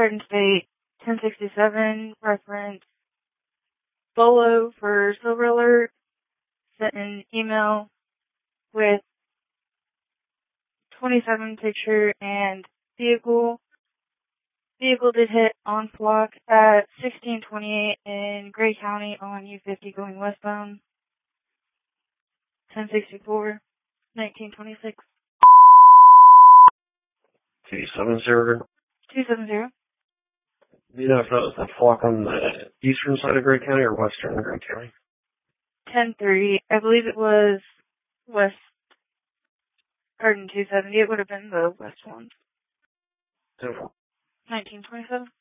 Garden State, 1067, reference Bolo for Silver Alert, sent an email with 27 picture and vehicle. Vehicle did hit Onslaught at 1628 in Gray County on U50 going westbound. 1064, 1926. 270. 270. Do you know if that was the flock on the eastern side of Gray County or western Gray County? 1030. I believe it was West Garden 270. It would have been the west one. 1927.